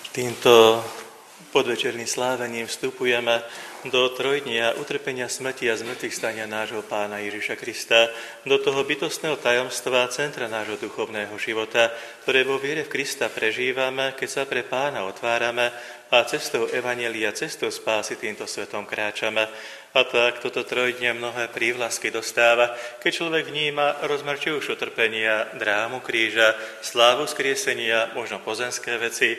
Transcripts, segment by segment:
Týmto podvečerným slávením vstupujeme do trojdnia utrpenia, smrti a zmrtvých stania nášho Pána Ježiša Krista, do toho bytostného tajomstva, centra nášho duchovného života, ktoré vo viere v Krista prežívame, keď sa pre Pána otvárame a cestou evanjelia, cestou spásy týmto svetom kráčame. A tak toto trojdnie mnohé prívlasky dostáva, keď človek vníma rozmer či už utrpenia, drámu kríža, slávu skriesenia, možno pozemské veci,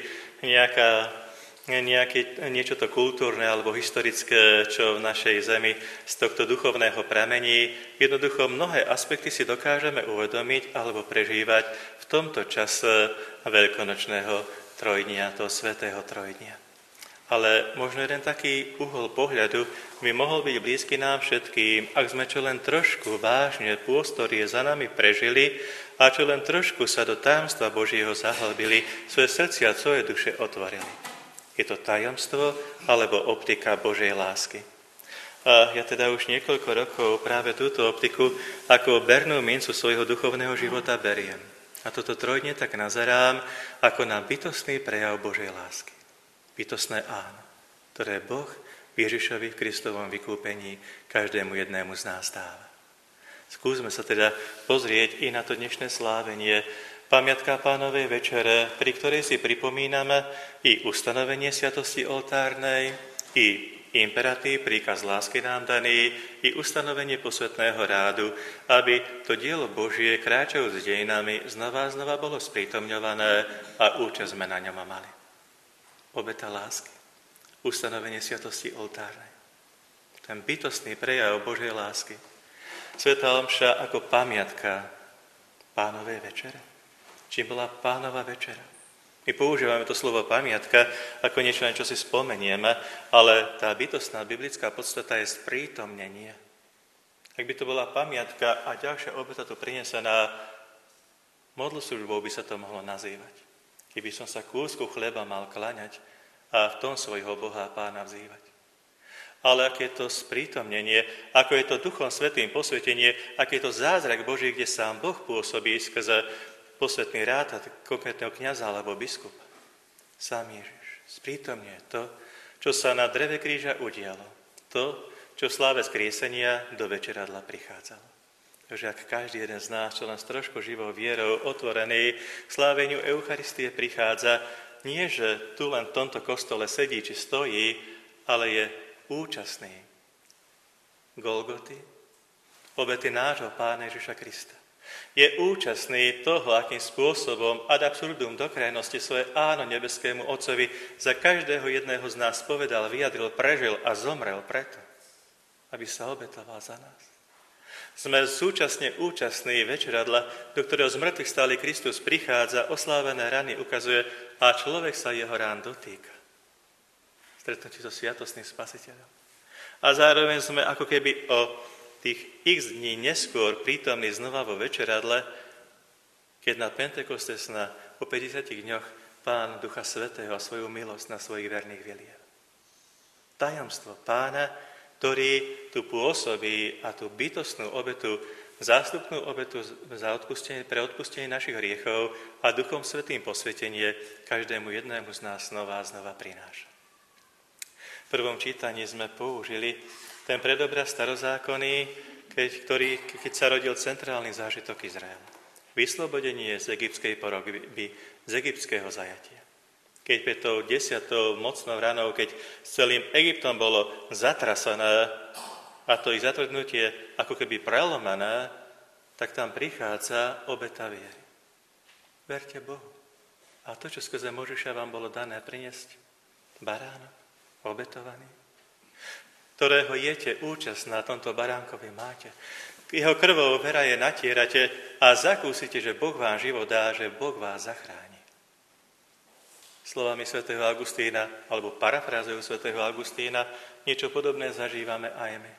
niečo to kultúrne alebo historické, čo v našej zemi z tohto duchovného pramení. Jednoducho mnohé aspekty si dokážeme uvedomiť alebo prežívať v tomto čase veľkonočného trojdnia, toho svätého trojdnia. Ale možno jeden taký uhol pohľadu by mohol byť blízky nám všetkým, ak sme čo len trošku vážne pôstorie za nami prežili a čo len trošku sa do tajomstva Božieho zahlbili, svoje srdcia, svoje duše otvorili. Je to tajomstvo alebo optika Božej lásky. A ja teda už niekoľko rokov práve túto optiku ako bernú mincu svojho duchovného života beriem. A toto trojdnie tak nazerám ako na bytostný prejav Božej lásky. Bytostné áno, ktoré Boh Ježišovi v Kristovom vykúpení každému jednému z nás dáva. Skúsme sa teda pozrieť i na to dnešné slávenie, pamiatka Pánovej večere, pri ktorej si pripomíname i ustanovenie sviatosti oltárnej, i imperatív, príkaz lásky nám daný, i ustanovenie posvätného rádu, aby to dielo Božie, kráčajúc s dejinami, znova a znova bolo sprítomňované a účasť sme na ňom mali. Obeta lásky, ustanovenie sviatosti oltárnej. Ten bytostný prejav Božej lásky. Svätá omša ako pamiatka Pánovej večere. Čím bola Pánova večera? My používame to slovo pamiatka ako niečo, na čo si spomenieme, ale tá bytostná biblická podstata je sprítomnenie. Ak by to bola pamiatka a ďalšia obeta tu prinesená, modloslužbou by sa to mohlo nazývať. Keby som sa kúsku chleba mal klaňať a v tom svojho Boha Pána vzývať. Ale aké je to sprítomnenie, ako je to Duchom Svätým posvetenie, aký je to zázrak Boží, kde sám Boh pôsobí skrze posvätný rád a konkrétneho kňaza alebo biskupa. Sám Ježiš sprítomňuje to, čo sa na dreve kríža udialo. To, čo v sláve skriesenia do večeradla prichádzalo. Takže ak každý jeden z nás, čo len s trošku živou vierou otvorený k sláveniu Eucharistie prichádza, nie že tu len v tomto kostole sedí či stojí, ale je účastný Golgoty, obety nášho Pána Ježiša Krista. Je účastný toho, akým spôsobom ad absurdum do krajnosti svoje áno nebeskému Otcovi za každého jedného z nás povedal, vyjadril, prežil a zomrel preto, aby sa obetoval za nás. Sme súčasne účastní večeradla, do ktorého z mŕtvych stály Kristus prichádza, oslávené rany ukazuje a človek sa jeho rán dotýka. Stretnutí so sviatostným Spasiteľom. A zároveň sme ako keby o tých x dní neskôr prítomní znova vo večeradle, keď na Pentekoste po 50 dňoch Pán Ducha Svätého a svoju milosť na svojich verných vylie. Tajomstvo Pána, ktorý tu pôsobí a tú bytostnú obetu, zástupnú obetu za pre odpustenie našich hriechov a Duchom Svätým posvetenie každému jednému z nás znova a znova prináša. V prvom čítaní sme použili ten predobraz starozákonný, keď sa rodil centrálny zážitok Izraela. Vyslobodenie z egyptskej poroby, z egyptského zajatia. Keď pred tou 10. mocnou ranou, keď s celým Egyptom bolo zatrasené a to ich zatvrdnutie ako keby prelomené, tak tam prichádza obeta viery. Verte Bohu. A to, čo skrze Mojžiša vám bolo dané priniesť, baránok, obetovaný, ktorého jete účasť na tomto baránkovi máte. Jeho krvou veraje natierate a zakúsite, že Boh vám život dá, že Boh vás zachráni. Slovami svätého Augustína, alebo parafrázujú svätého Augustína, niečo podobné zažívame aj my.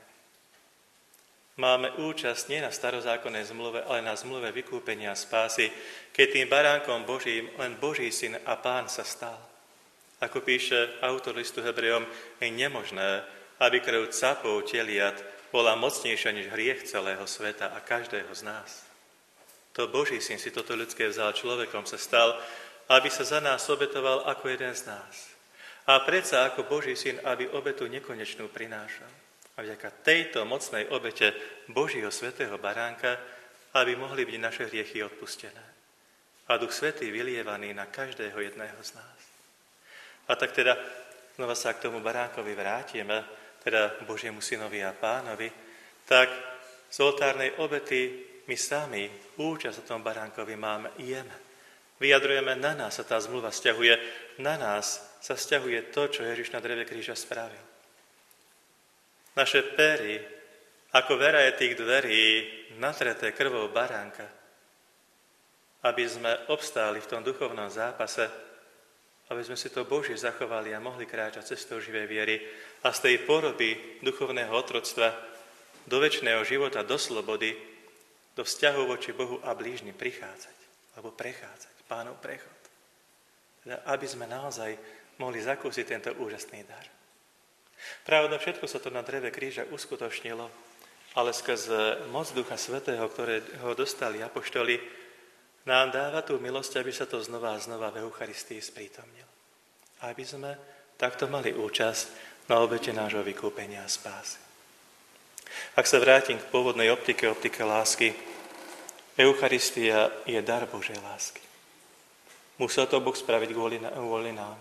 Máme účasť nie na starozákonnej zmluve, ale na zmluve vykúpenia a spásy, keď tým baránkom Božím len Boží syn a Pán sa stal. Ako píše autor listu Hebrejom, je nemožné, aby krv capov teliat bola mocnejšia než hriech celého sveta a každého z nás. To Boží syn si toto ľudské vzal, človekom sa stal aby sa za nás obetoval ako jeden z nás. A predsa ako Boží syn, aby obetu nekonečnú prinášal. A vďaka tejto mocnej obete Božieho svätého baránka, aby mohli byť naše hriechy odpustené. A Duch Svätý vylievaný na každého jedného z nás. A tak teda znova sa k tomu baránkovi vrátime, teda Božiemu synovi a pánovi, tak z oltárnej obety my sami účasť na tom baránkovi máme, jeme. Vyjadrujeme, na nás sa tá zmluva sťahuje, na nás sa sťahuje to, čo Ježiš na dreve kríža spravil. Naše péry, ako vera je tých dverí, natreté krvou baránka, aby sme obstáli v tom duchovnom zápase, aby sme si to Božie zachovali a mohli kráčať cestou živej viery a z tej poroby duchovného otroctva do večného života, do slobody, do vzťahov voči Bohu a blížnym prichádzať, alebo prechádzať, Pánov prechod. Teda, aby sme naozaj mohli zakúsiť tento úžasný dar. Pravda, všetko sa to na dreve kríža uskutočnilo, ale skrze moc Ducha Svätého, ktorého dostali apoštoli, nám dáva tú milosť, aby sa to znova a znova v Eucharistii sprítomnilo. Aby sme takto mali účasť na obete nášho vykúpenia a spásy. Ak sa vrátim k pôvodnej optike lásky, Eucharistia je dar Božej lásky. Musel to Boh spraviť kvôli nám.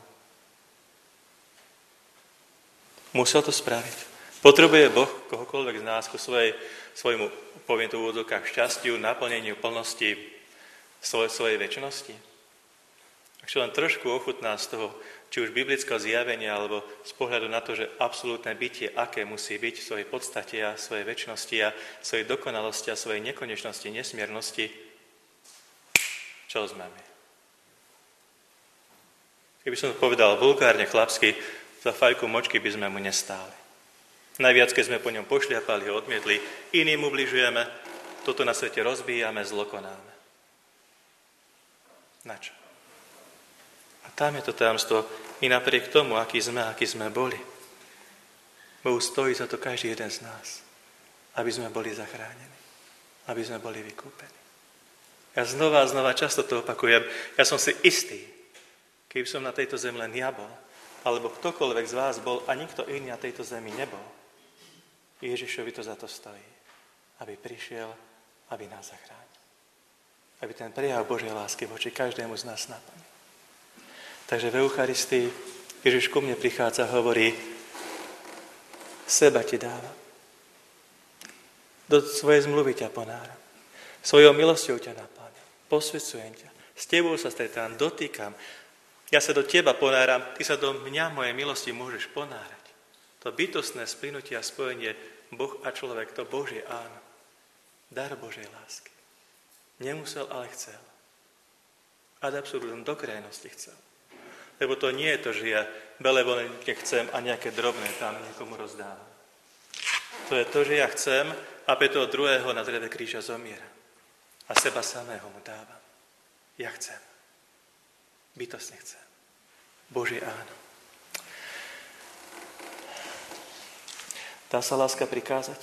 Musel to spraviť. Potrebuje Boh kohokoľvek z nás ku svojmu, poviem to v úvodzovkách, šťastiu, naplneniu plnosti svojej večnosti. Ak čo len trošku ochutná z toho, či už biblického zjavenia, alebo z pohľadu na to, že absolútne bytie, aké musí byť v svojej podstate a svojej večnosti a svojej dokonalosti a svojej nekonečnosti, nesmiernosti, čo sme my? Keby som to povedal vulgárne, chlapsky, za fajku močky by sme mu nestáli. Najviac, keď sme po ňom pošliapali, ho odmietli, iným ubližujeme, toto na svete rozbíjame, zlo konáme. Na čo? A tam je to tajomstvo i napriek tomu, aký sme boli. Bohu stojí za to každý jeden z nás, aby sme boli zachránení, aby sme boli vykúpení. Ja znova často to opakujem, ja som si istý, keby som na tejto zemi len ja bol, alebo ktokoľvek z vás bol a nikto iný na tejto zemi nebol, Ježišovi to za to stojí, aby prišiel, aby nás zachránil. Aby ten prejav Božej lásky voči každému z nás naplnil. Takže v Eucharistii Ježiš ku mne prichádza a hovorí, seba ti dávam. Do svojej zmluvy ťa ponáram. Svojou milosťou ťa napáňam. Posvedcujem ťa. S tebou sa stretám, dotýkam. Ja sa do teba ponáram, ty sa do mňa, mojej milosti, môžeš ponárať. To bytostné splynutie a spojenie Boh a človek, to Božie áno. Dar Božej lásky. Nemusel, ale chcel. Ad absurdum, do krajnosti chcel. Lebo to nie je to, že ja benevolentne chcem a nejaké drobné tam niekomu rozdávam. To je to, že ja chcem a pre toho druhého na dreve kríža zomiera. A seba samého mu dávam. Ja chcem. Bytostne chcem. Božie áno. Dá sa láska prikázať?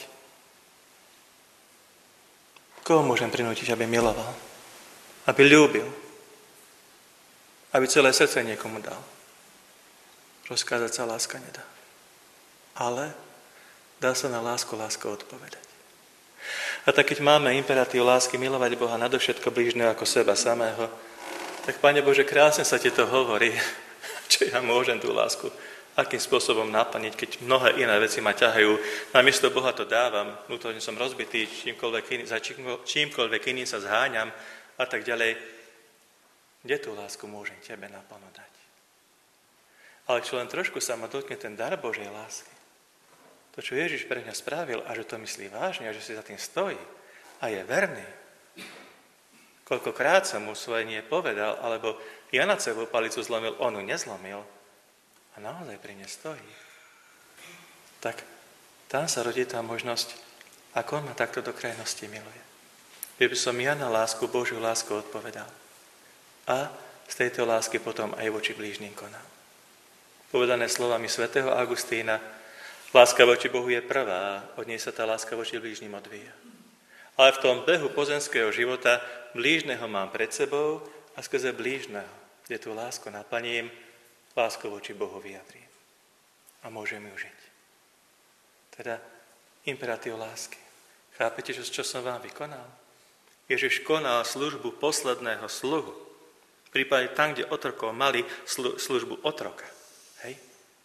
Koho môžem prinútiť, aby miloval? Aby ľúbil? Aby celé srdce niekomu dal? Rozkázať sa láska nedá. Ale dá sa na lásku odpovedať. A tak keď máme imperatív lásky milovať Boha nadovšetko blížneho ako seba samého, tak Pane Bože, krásne sa ti to hovorí, čo ja môžem tú lásku akým spôsobom naplniť, keď mnohé iné veci ma ťahajú. Namiesto Boha to dávam, vnútorne som rozbitý, za čímkoľvek iným sa zháňam a tak ďalej. Kde tú lásku môžem tebe naplno dať? Ale čo len trošku sa ma dotkne ten dar Božej lásky, to, čo Ježiš pre mňa spravil a že to myslí vážne a že si za tým stojí a je verný, koľkokrát som mu svoje nie povedal, alebo ja nad sebou palicu zlomil, on ju nezlomil, a naozaj pri ne stojí, tak tam sa rodí tá možnosť, ako on ma takto do krajnosti miluje. Že by som ja na lásku, Božiu lásku odpovedal. A z tejto lásky potom aj voči blížnym konal. Povedané slovami svätého Augustína, láska voči Bohu je prvá, od nej sa tá láska voči blížnym odvíja. Ale v tom behu pozemského života blížneho mám pred sebou a skrze blížneho kde tú lásku naplním, lásku voči Bohu vyjadrím. A môžem ju žiť. Teda imperatív lásky. Chápete, čo som vám vykonal? Ježiš konal službu posledného sluhu. V prípade tam, kde otrokov mali službu otroka. Hej?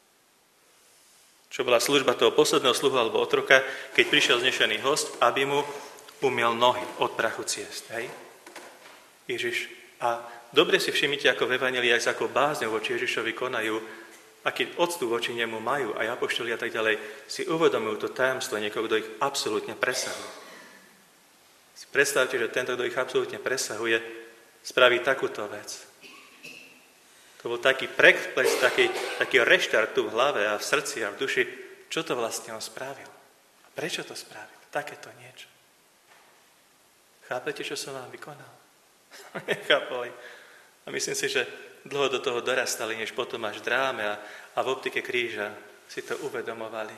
Čo bola služba toho posledného sluhu alebo otroka, keď prišiel znešený host, aby mu umiel nohy od prachu ciest. Hej? Ježiš. A dobre si všimnite, ako v Evanjelii, ako bázňou voči Ježišovi konajú, aký odstup voči nemu majú, aj apoštoli a tak ďalej, si uvedomujú to tajomstvo niekoho, kto ich absolútne presahuje. Si predstavte, že tento, kto ich absolútne presahuje, spraví takúto vec. To bol taký prekles, taký reštart tu v hlave a v srdci a v duši, čo to vlastne on spravil. A prečo to spravil? Takéto niečo. Chápete, čo som vám vykonal? Nechápali. A myslím si, že dlho do toho dorastali, než potom až v dráme a v optike kríža si to uvedomovali.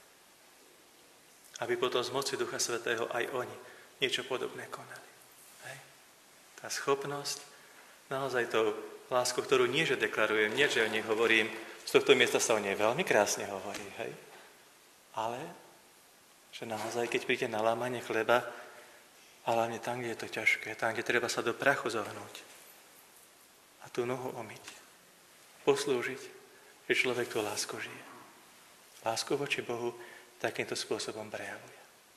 Aby potom z moci Ducha Svätého aj oni niečo podobné konali. Hej. Tá schopnosť, naozaj tou lásku, ktorú nie, že deklarujem, nie, že o nej hovorím, z tohto miesta sa o nej veľmi krásne hovorí, hej. Ale, že naozaj, keď príde na lámanie chleba, a hlavne tam, kde je to ťažké, tam, kde treba sa do prachu zohnúť a tú nohu omyť, poslúžiť, že človek tú lásku žije. Lásku voči Bohu takýmto spôsobom prejavuje.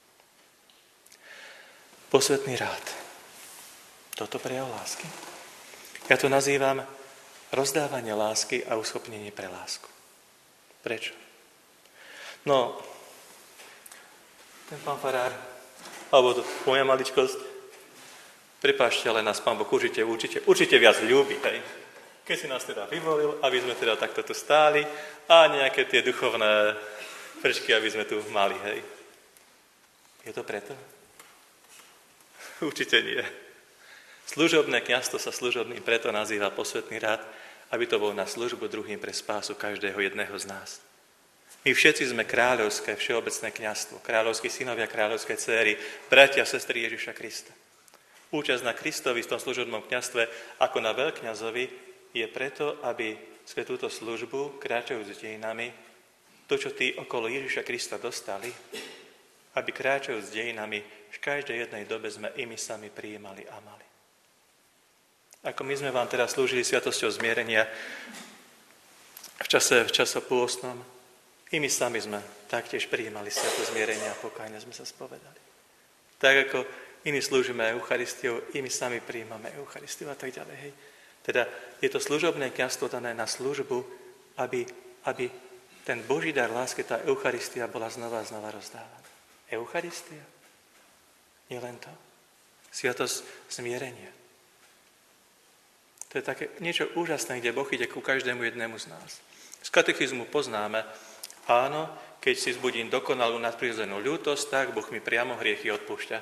Posvätný rád. Toto prejav lásky. Ja to nazývam rozdávanie lásky a uschopnenie pre lásku. Prečo? No, ten pán farár, alebo to moja maličkosť, prepáčte, ale nás Pán Boh určite viac ľúbi, hej. Keď si nás teda vyvolil, aby sme teda takto tu stáli a nejaké tie duchovné prčky, aby sme tu mali, hej. Je to preto? Určite nie. Služobné kňazstvo sa služobným preto nazýva posvätný rád, aby to bol na službu druhým pre spásu každého jedného z nás. My všetci sme kráľovské všeobecné kňazstvo, kráľovskí synovia, kráľovské dcéry, bratia a sestry Ježiša Krista. Účasť na Kristovi v tom služobnom kňazstve ako na veľkňazovi je preto, aby sme túto službu, kráčajúc s dejinami, to, čo tí okolo Ježiša Krista dostali, aby kráčajúc s dejinami, v každej jednej dobe sme i my sami prijímali a mali. Ako my sme vám teraz slúžili sviatosťou zmierenia v čase pôstnom, i my sami sme taktiež prijímali sviatosť zmierenia a pokájne sme sa spovedali. Tak ako iní slúžime Eucharistiou, i my sami prijímame Eucharistiu a tak ďalej. Hej. Teda je to služobné kňazstvo dané na službu, aby ten Boží dar lásky, tá Eucharistia bola znova a znova rozdávaná. Eucharistia? Nie len to. Sviatosť zmierenia. To je také niečo úžasné, kde Boh ide ku každému jednému z nás. Z katechizmu poznáme, áno, keď si zbudím dokonalú nadprirodzenú ľútosť, tak Boh mi priamo hriechy odpúšťa.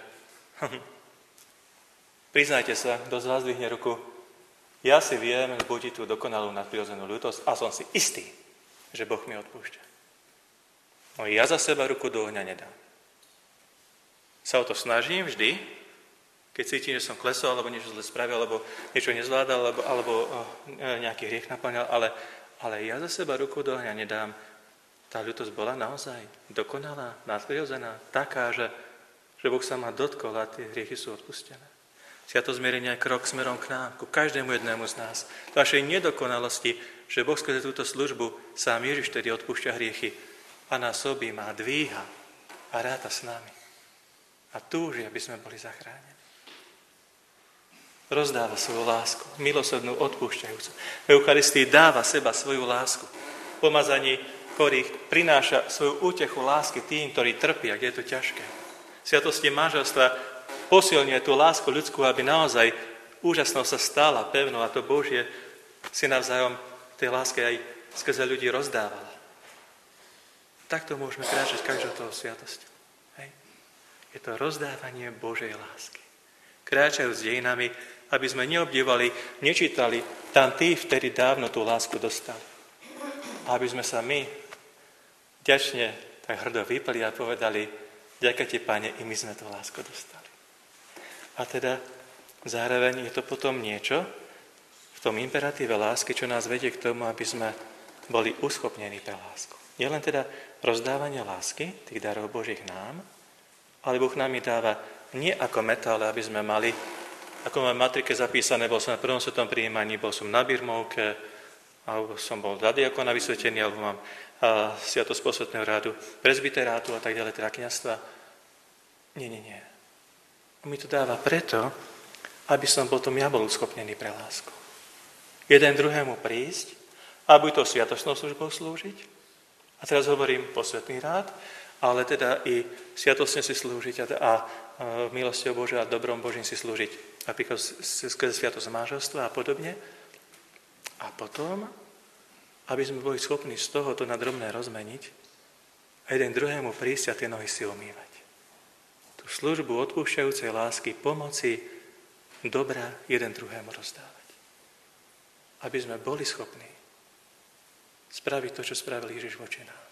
Priznajte sa, kto z vás dvihne ruku, ja si viem zbudiť tú dokonalú nadprirodzenú ľútosť a som si istý, že Boh mi odpúšťa. No ja za seba ruku do ohňa nedám. Sa o to snažím vždy, keď cítim, že som klesol, alebo niečo zle spravil, alebo niečo nezvládal, alebo nejaký hriech naplňal, ale ja za seba ruku do ohňa nedám. Tá ľútosť bola naozaj dokonalá, nadprirodzená, taká, že Boh sa ma dotkol a tie hriechy sú odpustené. Sviatosť zmierenia je krok smerom k nám, ku každému jednému z nás. V našej nedokonalosti, že Boh skrze túto službu sám Ježiš tedy odpúšťa hriechy a nás objíma, dvíha a ráta s nami. A túži, aby sme boli zachránení. Rozdáva svoju lásku, milosrdnú, odpúšťajúcu. V Eucharistii dáva seba svoju lásku. Pomazaní chorých prináša svoju útechu lásky tým, ktorí trpia, kde je to ťažké. V sviatosti manželstva posilňuje tú lásku ľudskú, aby naozaj úžasnou sa stala pevnou a to Božie si navzájom tej láske aj skrze ľudí rozdávala. Takto môžeme kráčať každou toho sviatosťou. Je to rozdávanie Božej lásky. Kráčajú s dejinami, aby sme neobdivali, nečítali tam tí, vtedy dávno tú lásku dostali. A aby sme sa my vďačne tak hrdo vypli a povedali, ďakujem ti, Pane, i my sme tú lásku dostali. A teda zároveň je to potom niečo v tom imperatíve lásky, čo nás vedie k tomu, aby sme boli uschopnení pre lásku. Nie len teda rozdávanie lásky, tých darov Božích nám, ale Boh nám ich dáva nie ako metále, aby sme mali, ako mám v matrike zapísané, bol som na prvom svetom prijímaní, bol som na birmovke, alebo som bol za diakona vysvetený, alebo mám sviatosť posvätného rádu, presbyterátu a tak ďalej, teda kňazstva. Nie. On mi to dáva preto, aby som potom ja bol uschopnený pre lásku. Jeden druhému prísť a buď to sviatostnou službou slúžiť, a teraz hovorím posvätný rád, ale teda i sviatostne si slúžiť a milosťou Božou a dobrom Božím si slúžiť. Napríklad skrze sviatosť manželstva a podobne. A potom, aby sme boli schopní z tohoto na drobné rozmeniť a jeden druhému prísť a tie nohy si umývať. Tú službu odpúšťajúcej lásky, pomoci, dobra jeden druhému rozdávať. Aby sme boli schopní spraviť to, čo spravil Ježiš voči nám.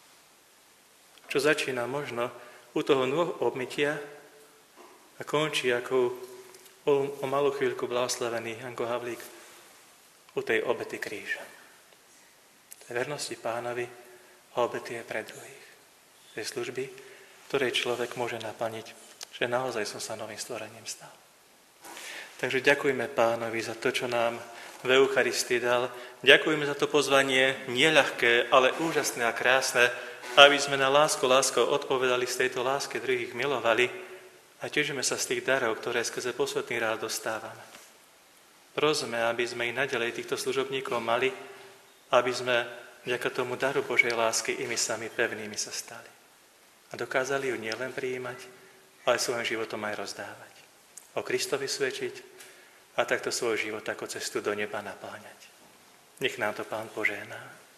Čo začína možno u toho nôh obmytia a končí ako o malú chvíľku blahoslavený Janko Havlík u tej obety kríža. Tej vernosti Pánovi a obety je pre druhých. Tej služby, ktorej človek môže naplniť, že naozaj som sa novým stvorením stal. Takže ďakujme Pánovi za to, čo nám v Eucharistii dal. Ďakujeme za to pozvanie, neľahké, ale úžasné a krásne, aby sme na láskou odpovedali z tejto láske druhých milovali a tešíme sa z tých darov, ktoré skrze posvätný rád dostávame. Prosme, aby sme i naďalej týchto služobníkov mali, aby sme vďaka tomu daru Božej lásky i my sami pevnými sa stali. A dokázali ju nielen prijímať, ale svojím životom aj rozdávať. O Kristovi svedčiť a takto svoj život ako cestu do neba napáňať. Nech nám to Pán požehná.